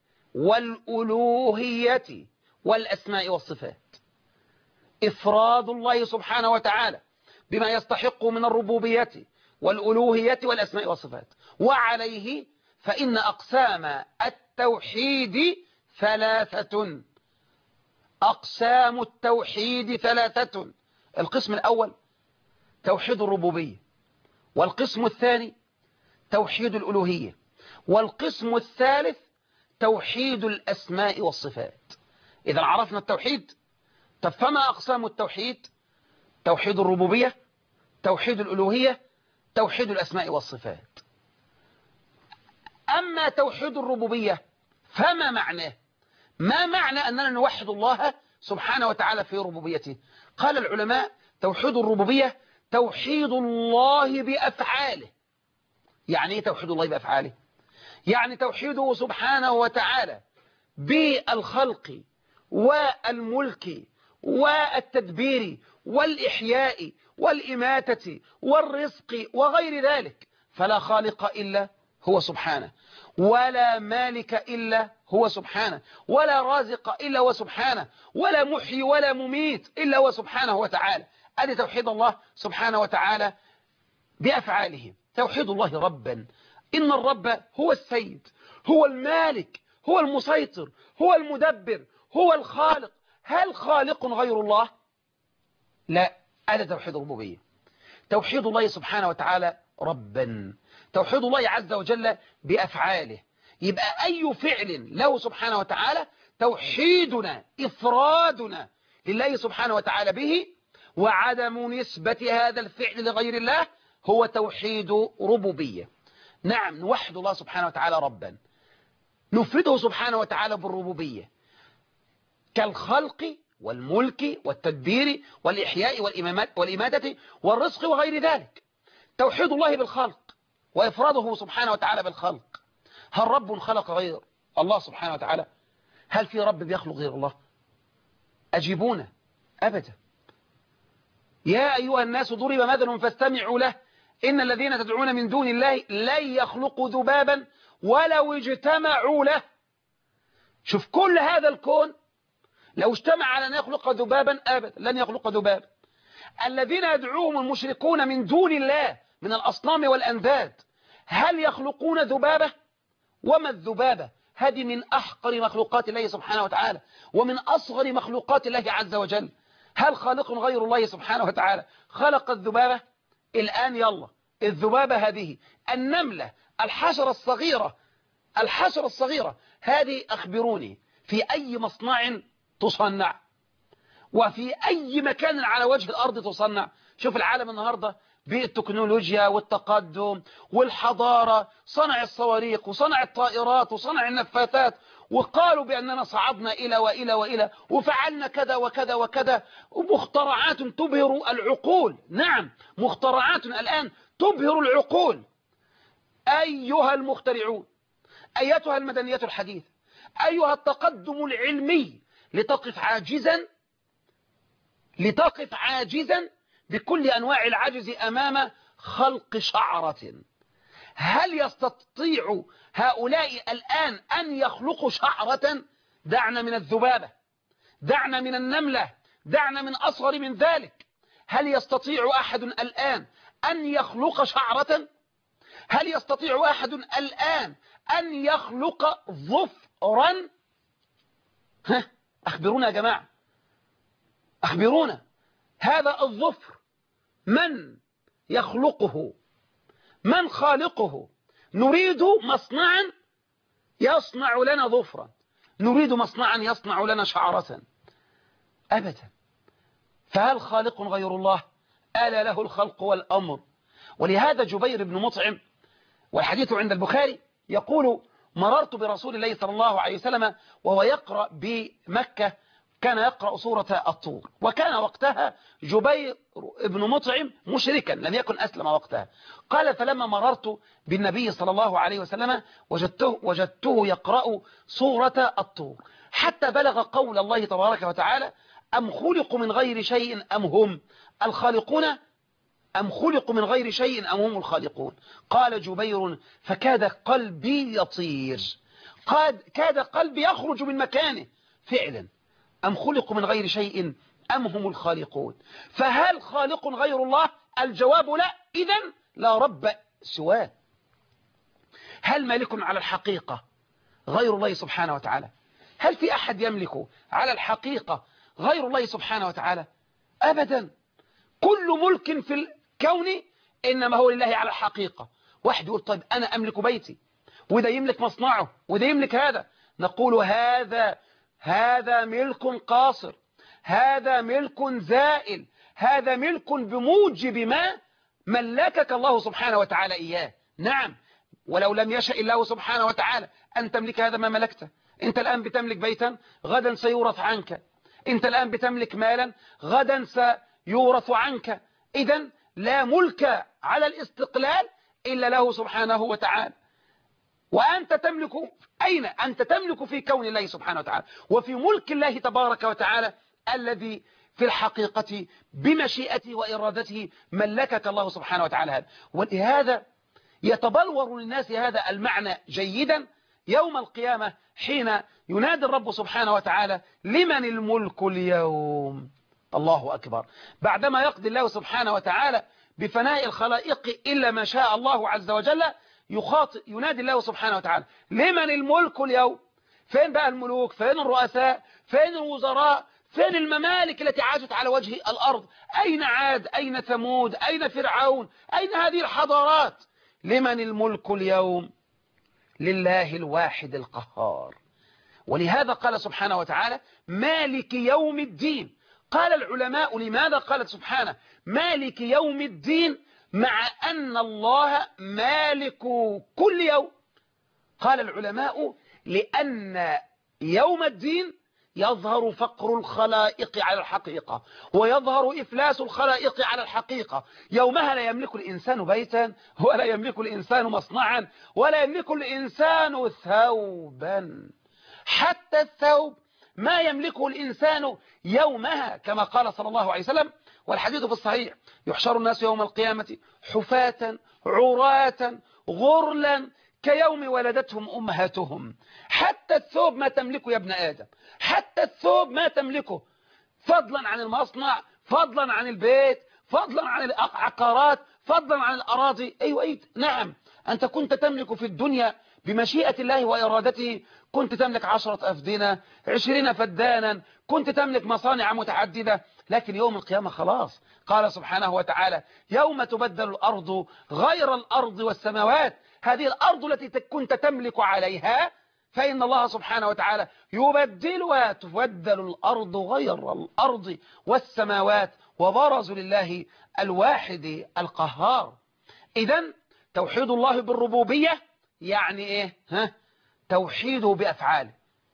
والألوهية والأسماء والصفات. إفراد الله سبحانه وتعالى بما يستحقه من الربوبية والألوهية والأسماء والصفات. وعليه فإن أقسام التوحيد ثلاثة. أقسام التوحيد ثلاثة. القسم الأول توحيد الربوبية، والقسم الثاني توحيد الألوهية، والقسم الثالث توحيد الأسماء والصفات. إذا عرفنا التوحيد، طب فما أقسام التوحيد؟ توحيد الربوبية، توحيد الألوهية، توحيد الأسماء والصفات. أما توحيد الربوبية فما معناه؟ ما معنى أننا نوحد الله سبحانه وتعالى في ربوبيته؟ قال العلماء توحيد الربوبية توحيد الله بأفعاله. يعني ايه توحيد الله بأفعاله؟ يعني توحيده سبحانه وتعالى بالخلق والملك والتدبير والإحياء والإماتة والرزق وغير ذلك. فلا خالق إلا هو سبحانه، ولا مالك إلا هو سبحانه، ولا رازق إلا هو سبحانه، ولا محيي ولا مميت إلا هو سبحانه وتعالى. هذا توحيد الله سبحانه وتعالى بأفعاله. توحيد الله ربا، إن الرب هو السيد، هو المالك، هو المسيطر، هو المدبر، هو الخالق. هل خالق غير الله؟ لا. هذا توحيد الربوبية. توحيد الله سبحانه وتعالى ربا، توحيد الله عز وجل بأفعاله. يبقى أي فعل له سبحانه وتعالى توحيدنا، إفرادنا لله سبحانه وتعالى به، وعدم نسبة هذا الفعل لغير الله هو توحيد ربوبية. نعم، نوحد الله سبحانه وتعالى ربا، نفرده سبحانه وتعالى بالربوبية كالخلق والملك والتدبير والإحياء والإماتة والرزق وغير ذلك. توحيد الله بالخلق وإفراده سبحانه وتعالى بالخلق. هل رب خلق غير الله سبحانه وتعالى؟ هل في رب بيخلق غير الله؟ أجيبونا. أبدا. يا أيها الناس ضرب مثل فاستمعوا له إن الذين تدعون من دون الله لن يخلقوا ذبابا ولو اجتمعوا له. شوف كل هذا الكون لو اجتمع على أن يخلق ذبابا أبدا لن يخلق ذبابا. الذين يدعوهم المشركون من دون الله من الأصنام والأنداد هل يخلقون ذبابة؟ وما الذبابة؟ هذه من أحقر مخلوقات الله سبحانه وتعالى ومن أصغر مخلوقات الله عز وجل. هل خالق غير الله سبحانه وتعالى خلق الذبابة؟ الآن يلا، الذبابة هذه النملة الحشرة الصغيرة الحشرة الصغيرة هذه أخبروني في أي مصنع تصنع وفي أي مكان على وجه الأرض تصنع؟ شوف العالم النهاردة بالتكنولوجيا والتقدم والحضارة، صنع الصواريخ وصنع الطائرات وصنع النفاثات، وقالوا بأننا صعدنا إلى وإلى وإلى وفعلنا كذا وكذا وكذا، ومخترعات تبهر العقول. نعم، مخترعات الآن تبهر العقول. أيها المخترعون، أيتها المدنية الحديثة، أيها التقدم العلمي، لتقف عاجزا لتقف عاجزا بكل أنواع العجز أمام خلق شعرة. هل يستطيع هؤلاء الآن أن يخلقوا شعرة؟ دعنا من الذبابة، دعنا من النملة، دعنا من أصغر من ذلك. هل يستطيع أحد الآن أن يخلق شعرة؟ هل يستطيع أحد الآن أن يخلق ظفرا؟ ها، أخبرونا يا جماعة، أخبرونا. هذا الظفر من يخلقه؟ من خالقه؟ نريد مصنعا يصنع لنا ظفرا، نريد مصنعا يصنع لنا شعرة. أبدا. فهل خالق غير الله؟ ألا له الخلق والأمر، ولهذا جبير بن مطعم والحديث عند البخاري يقول مررت برسول الله صلى الله عليه وسلم وهو يقرأ بمكة، كان يقرأ سورة الطور، وكان وقتها جبير بن مطعم مشركا لم يكن أسلم وقتها. قال فلما مررت بالنبي صلى الله عليه وسلم وجدته, وجدته يقرأ سورة الطور حتى بلغ قول الله تبارك وتعالى أم خلقوا من غير شيء أم هم الخالقون أم خلقوا من غير شيء أم هم الخالقون. قال جبير فكاد قلبي يطير، قاد كاد قلبي يخرج من مكانه فعلا. أم خلقوا من غير شيء أم هم الخالقون، فهل خالق غير الله؟ الجواب لا، إذن لا رب سواه. هل مالك على الحقيقة غير الله سبحانه وتعالى؟ هل في أحد يملك على الحقيقة غير الله سبحانه وتعالى؟ أبدا. كل ملك في الكون إنما هو لله على الحقيقة. واحد يقول طيب أنا أملك بيتي، وده يملك مصنعه، وده يملك هذا، نقول هذا هذا ملك قاصر، هذا ملك زائل، هذا ملك بموجب ما ملكك الله سبحانه وتعالى إياه. نعم، ولو لم يشاء الله سبحانه وتعالى أن تملك هذا ما ملكته. أنت الآن بتملك بيتا غدا سيورث عنك، أنت الآن بتملك مالا غدا سيورث عنك. إذن لا ملك على الاستقلال إلا له سبحانه وتعالى. وأنت تملك أين؟ أنت تملك في كون الله سبحانه وتعالى وفي ملك الله تبارك وتعالى الذي في الحقيقة بمشيئته وإرادته ملكك الله سبحانه وتعالى هذا. ولهذا يتبلور للناس هذا المعنى جيدا يوم القيامة حين ينادي الرب سبحانه وتعالى لمن الملك اليوم. الله أكبر. بعدما يقضي الله سبحانه وتعالى بفناء الخلائق إلا ما شاء الله عز وجل، يخاطب ينادي الله سبحانه وتعالى لمن الملك اليوم. فين بقى الملوك؟ فين الرؤساء؟ فين الوزراء؟ فين الممالك التي عاشت على وجه الأرض؟ أين عاد؟ أين ثمود؟ أين فرعون؟ أين هذه الحضارات؟ لمن الملك اليوم؟ لله الواحد القهار. ولهذا قال سبحانه وتعالى مالك يوم الدين. قال العلماء لماذا قالت سبحانه مالك يوم الدين مع أن الله مالك كل يوم؟ قال العلماء لأن يوم الدين يظهر فقر الخلائق على الحقيقة، ويظهر إفلاس الخلائق على الحقيقة. يومها لا يملك الإنسان بيتا، ولا يملك الإنسان مصنعا، ولا يملك الإنسان ثوبا. حتى الثوب ما يملكه الإنسان يومها، كما قال صلى الله عليه وسلم والحديث في الصحيح يحشر الناس يوم القيامة حفاة عراة غرلا كيوم ولدتهم أمهاتهم. حتى الثوب ما تملكه يا ابن آدم، حتى الثوب ما تملكه، فضلا عن المصنع، فضلا عن البيت، فضلا عن العقارات، فضلا عن الأراضي. أيوة أيوة نعم، أنت كنت تملك في الدنيا بمشيئة الله وإرادته، كنت تملك عشرة أفدنة، عشرين فدانا، كنت تملك مصانع متعددة، لكن يوم القيامة خلاص. قال سبحانه وتعالى يوم تبدل الأرض غير الأرض والسماوات. هذه الأرض التي كنت تملك عليها فإن الله سبحانه وتعالى يبدلها، تبدل الأرض غير الأرض والسماوات، وبرزوا لله الواحد القهار. إذن توحيد الله بالربوبية يعني إيه؟ ها؟ توحيده بأفعاله.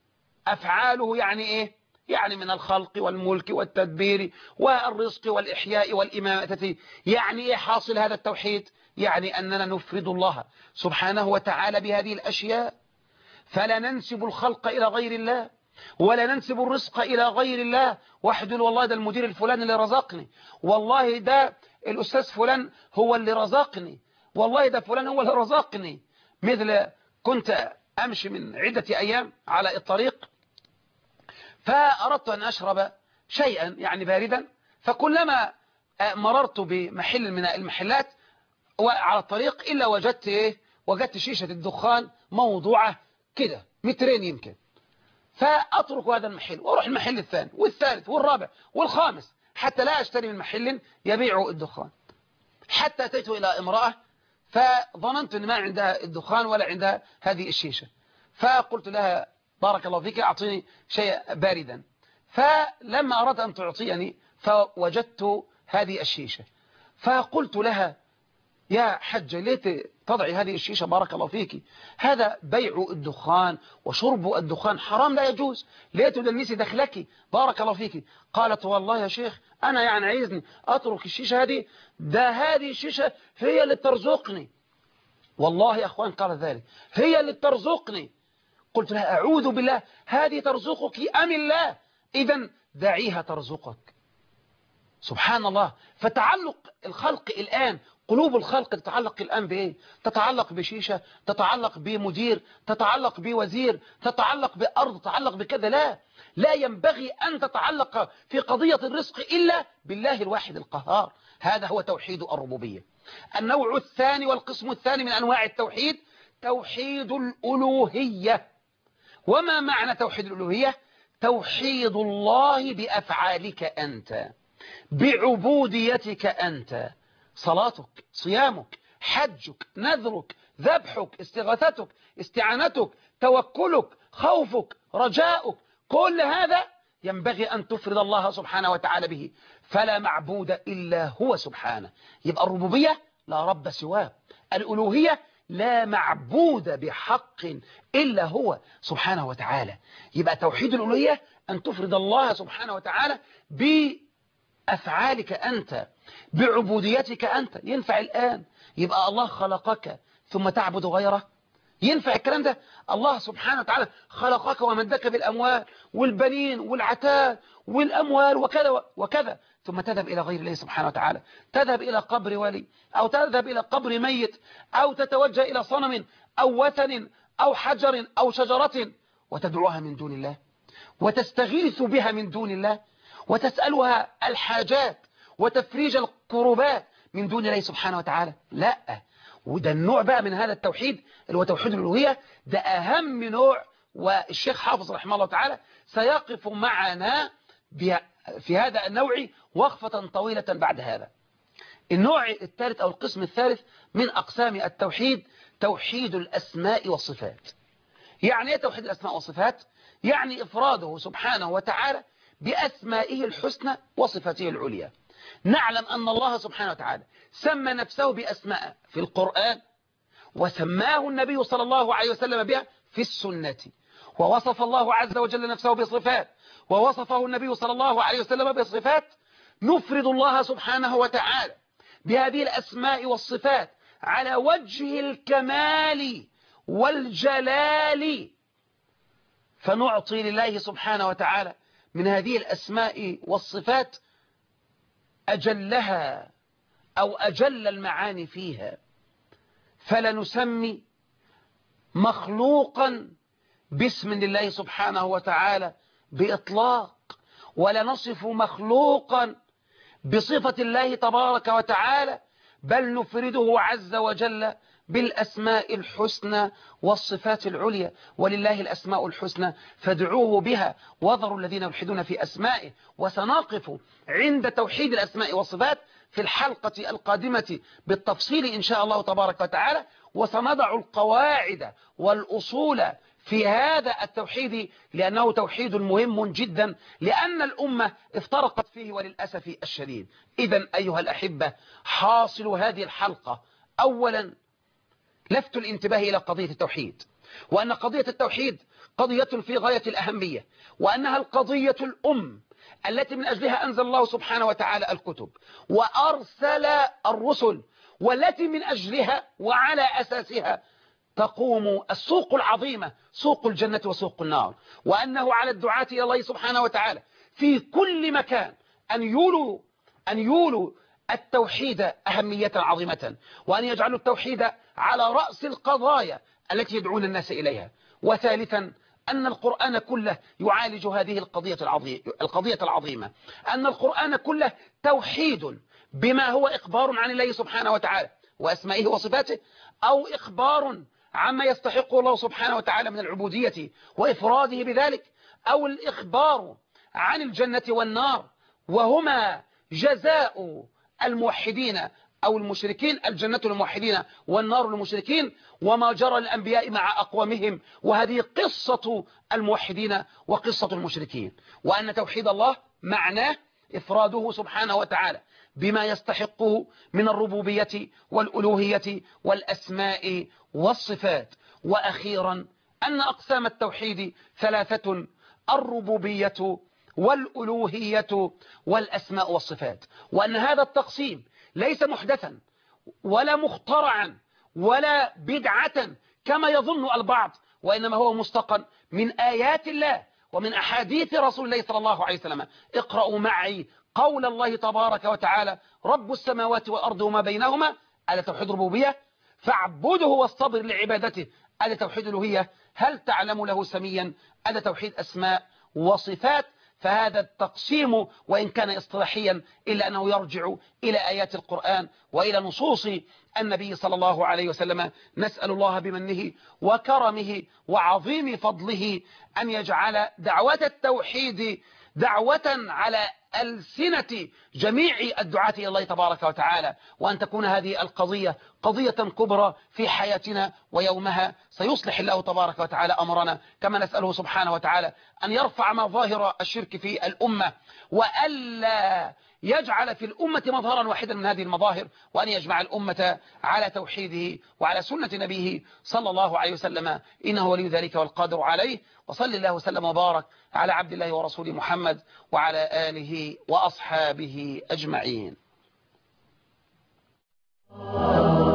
أفعاله يعني إيه؟ يعني من الخلق والملك والتدبير والرزق والإحياء والإماتة. يعني إيه حاصل هذا التوحيد؟ يعني أننا نفرد الله سبحانه وتعالى بهذه الأشياء، فلا ننسب الخلق إلى غير الله، ولا ننسب الرزق إلى غير الله. واحد يقول والله ده المدير الفلاني اللي رزقني، والله ده الأستاذ فلان هو اللي رزقني، والله ده فلان هو اللي رزقني. مثل كنت أمشي من عدة أيام على الطريق، فأردت أن أشرب شيئا يعني باردا، فكلما مررت بمحل من المحلات على الطريق إلا وجدت إيه؟ وجدت شيشة الدخان موضوعة كده مترين يمكن، فأترك هذا المحل وأروح المحل الثاني والثالث والرابع والخامس حتى لا أشتري من محل يبيع الدخان. حتى أتيت إلى امرأة فظننت أن ما عندها الدخان ولا عندها هذه الشيشة، فقلت لها بارك الله فيك أعطيني شيء باردا. فلما أردت أن تعطيني فوجدت هذه الشيشة، فقلت لها يا حج ليت تضعي هذه الشيشة بارك الله فيك، هذا بيع الدخان وشرب الدخان حرام لا يجوز، ليت تدنسي دخلك بارك الله فيك. قالت والله يا شيخ أنا يعني عايزني أترك الشيشة هذه، ده هذه الشيشة هي اللي ترزقني، والله يا أخوان قال ذلك، هي اللي ترزقني. قلت لها أعوذ بالله، هذه ترزقك أم الله؟ إذن دعيها ترزقك. سبحان الله. فتعلق الخلق الآن، قلوب الخلق تتعلق الآن بإيه؟ تتعلق بشيشة، تتعلق بمدير، تتعلق بوزير، تتعلق بأرض، تتعلق بكذا. لا لا ينبغي أن تتعلق في قضية الرزق إلا بالله الواحد القهار. هذا هو توحيد الربوبية. النوع الثاني والقسم الثاني من أنواع التوحيد توحيد الألوهية. وما معنى توحيد الألوهية؟ توحيد الله بأفعالك أنت، بعبوديتك أنت، صلاتك، صيامك، حجك، نذرك، ذبحك، استغاثتك، استعانتك، توكلك، خوفك، رجاؤك، كل هذا ينبغي أن تفرد الله سبحانه وتعالى به، فلا معبود إلا هو سبحانه. يبقى الربوبية لا رب سواه، الألوهية لا معبود بحق إلا هو سبحانه وتعالى. يبقى توحيد الألوهية أن تفرد الله سبحانه وتعالى بأفعالك أنت، بعبوديتك أنت. ينفع الآن يبقى الله خلقك ثم تعبد غيره؟ ينفع الكلام ده؟ الله سبحانه وتعالى خلقك ومدك بالأموال والبنين والعتاد والأموال وكذا وكذا، ثم تذهب إلى غير الله سبحانه وتعالى، تذهب إلى قبر ولي، أو تذهب إلى قبر ميت، أو تتوجه إلى صنم أو وثن أو حجر أو شجرة وتدعوها من دون الله، وتستغيث بها من دون الله، وتسألها الحاجات وتفريج الكروبات من دون الله سبحانه وتعالى. لا، وده النوع بقى من هذا التوحيد اللي هو توحيد الألوهية، ده أهم نوع. والشيخ حافظ رحمه الله تعالى سيقف معنا في هذا النوع وقفة طويلة بعد هذا. النوع الثالث أو القسم الثالث من أقسام التوحيد توحيد الأسماء والصفات. يعني ايه توحيد الأسماء والصفات؟ يعني إفراده سبحانه وتعالى بأسمائه الحسنى وصفاته العليا. نعلم أن الله سبحانه وتعالى سمى نفسه بأسماء في القرآن، وسماه النبي صلى الله عليه وسلم بها في السنة، ووصف الله عز وجل نفسه بصفات، ووصفه النبي صلى الله عليه وسلم بصفات. نفرد الله سبحانه وتعالى بهذه الأسماء والصفات على وجه الكمال والجلال، فنعطي لله سبحانه وتعالى من هذه الأسماء والصفات أجلها أو أجل المعاني فيها. فلا نسمي مخلوقا باسم لله سبحانه وتعالى بإطلاق، ولا نصف مخلوقا بصفة الله تبارك وتعالى، بل نفرده عز وجل بالأسماء الحسنى والصفات العليا. ولله الأسماء الحسنى فادعوه بها وذروا الذين يلحدون في أسمائه. وسنقف عند توحيد الأسماء والصفات في الحلقة القادمة بالتفصيل إن شاء الله تبارك وتعالى، وسنضع القواعد والأصول في هذا التوحيد، لأنه توحيد مهم جدا، لأن الأمة افترقت فيه وللأسف الشديد. إذن أيها الأحبة، حاصل هذه الحلقة أولا لفت الانتباه إلى قضية التوحيد، وأن قضية التوحيد قضية في غاية الأهمية، وأنها القضية الأم التي من أجلها أنزل الله سبحانه وتعالى الكتب وأرسل الرسل، والتي من أجلها وعلى أساسها تقوم السوق العظيمة، سوق الجنة وسوق النار. وأنه على الدعاة إلى الله سبحانه وتعالى في كل مكان أن يولوا أن يولوا التوحيد أهمية عظيمة، وأن يجعلوا التوحيد على رأس القضايا التي يدعون الناس إليها. وثالثا أن القرآن كله يعالج هذه القضية العظيمة القضية العظيمة أن القرآن كله توحيد بما هو إخبار عن الله سبحانه وتعالى وأسمائه وصفاته، أو إخبار عما يستحقه الله سبحانه وتعالى من العبودية وإفراده بذلك، أو الإخبار عن الجنة والنار، وهما جزاء الموحدين أو المشركين، الجنة للموحدين والنار للمشركين، وما جرى الأنبياء مع أقوامهم، وهذه قصة الموحدين وقصة المشركين. وأن توحيد الله معناه إفراده سبحانه وتعالى بما يستحقه من الربوبية والألوهية والأسماء والصفات. وأخيرا أن أقسام التوحيد ثلاثة: الربوبية والألوهية والأسماء والصفات، وأن هذا التقسيم ليس محدثا ولا مخترعا ولا بدعة كما يظن البعض، وإنما هو مستقى من آيات الله ومن أحاديث رسول الله صلى الله عليه وسلم. اقرأوا معي قول الله تبارك وتعالى: رب السماوات والأرض وما بينهما. هذا توحيد ربوبية. فاعبده واصطبر لعبادته. هذا توحيد ألوهية. هل تعلم له سميا؟ هذا توحيد أسماء وصفات. فهذا التقسيم وإن كان اصطلاحيا إلا أنه يرجع إلى آيات القرآن وإلى نصوص النبي صلى الله عليه وسلم. نسأل الله بمنه وكرمه وعظيم فضله أن يجعل دعوة التوحيد دعوة على ألسنة جميع الدعاة إلى الله تبارك وتعالى، وأن تكون هذه القضية قضية كبرى في حياتنا، ويومها سيصلح الله تبارك وتعالى أمرنا. كما نسأله سبحانه وتعالى أن يرفع مظاهر الشرك في الأمة، وألا يجعل في الأمة مظهرا واحدا من هذه المظاهر، وأن يجمع الأمة على توحيده وعلى سنة نبيه صلى الله عليه وسلم، إنه ولي ذلك والقادر عليه. وصل الله وسلم وبارك على عبد الله ورسوله محمد وعلى آله وأصحابه أجمعين.